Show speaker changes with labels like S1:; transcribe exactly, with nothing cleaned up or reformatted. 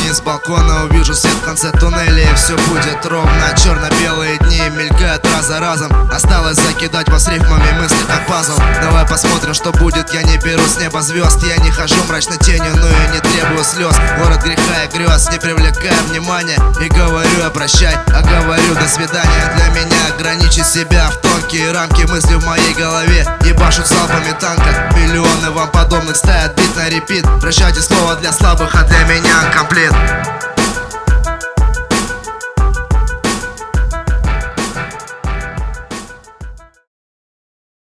S1: вниз с балкона увижу свет в конце туннеля, и все будет ровно. Черно-белые дни мелькают раз за разом. Осталось закидать вас рифмами мысли как пазл. Давай посмотрим, что будет. Я не беру с неба звезд, я не хожу мрачной тенью, но и не требую слез. Город греха и грез, не привлекая внимания. И говорю я прощай, а говорю до свидания. Для меня ограничить себя в тонкие рамки. Мысли в моей голове ебашут залпами танка. Миллионы вам подобных ставят бит на репит. Прощайте, слово для слабых, а для меня комплект.